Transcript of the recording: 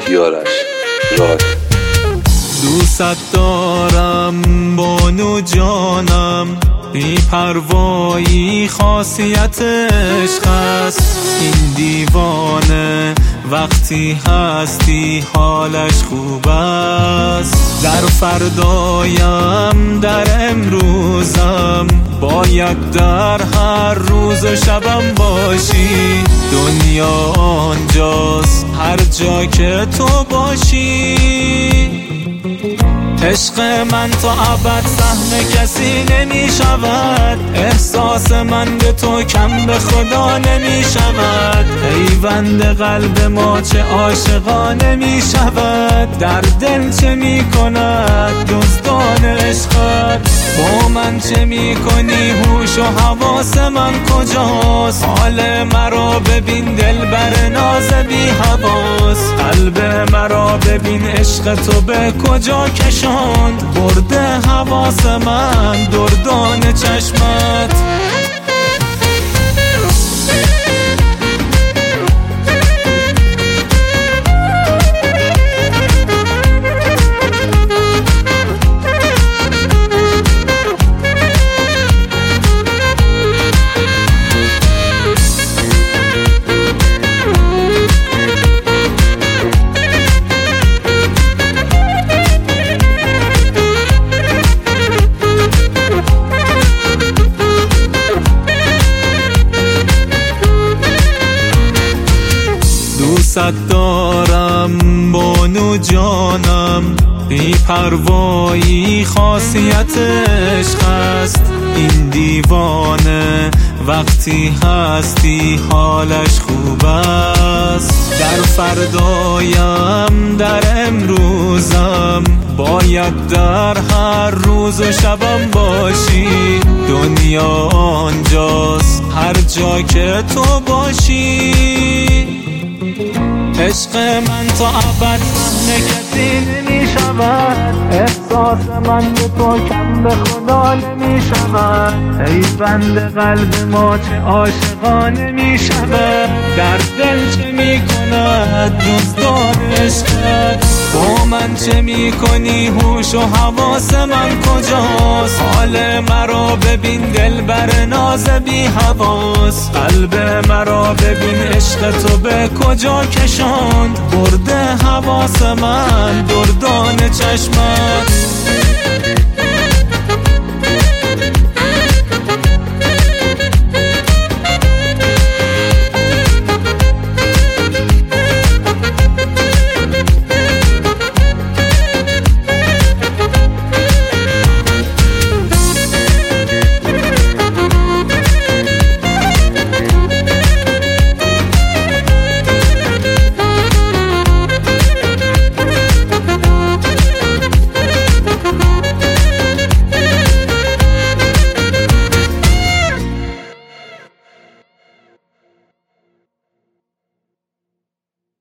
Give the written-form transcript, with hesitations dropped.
یارش راد. دوست دارم بانو جانم، بی پروایی خاصیت عشق است. این دیوانه وقتی هستی حالش خوب است. در فردایم در امروزم باید در هر روز و شبم باشی. دنیا آنجاست هر جا که تو باشی. عشق من تا ابد سهم کسی نمی شود. احساس من به تو کم به خدا نمی شود. پیوند قلب ما چه عاشقانه می شود. در دل چه می کند دزدان عشقت؟ با من چه می کنی؟ هوش و حواس من کجاست؟ حال مرا ببین دلبر ناز بی حواس. قلب مرا ببین عشق تو به کجا کشاند. برده حواس من دردان چشمت. دوست دارم بانو جانم، بی پروایی خاصیت عشق است. این دیوانه وقتی هستی حالش خوب است. در فردایم در امروزم باید در هر روز و شبم باشی. دنیا آنجاست هر جا که تو باشی. عشق من تا ابد سهم کسی نمی شود. احساس من به تو کم به خدا نمی شود. پیوند قلب ما چه عاشقانه می شود. در دل چه می کند دزدان عشقت؟ با من چه می کنی؟ هوش و حواس من کجاست؟ حال مرا ببین دلبر ناز بی حواس. قلب مرا ببین عشق تو به کجا کشاند. برده حواس من دردان چشمت.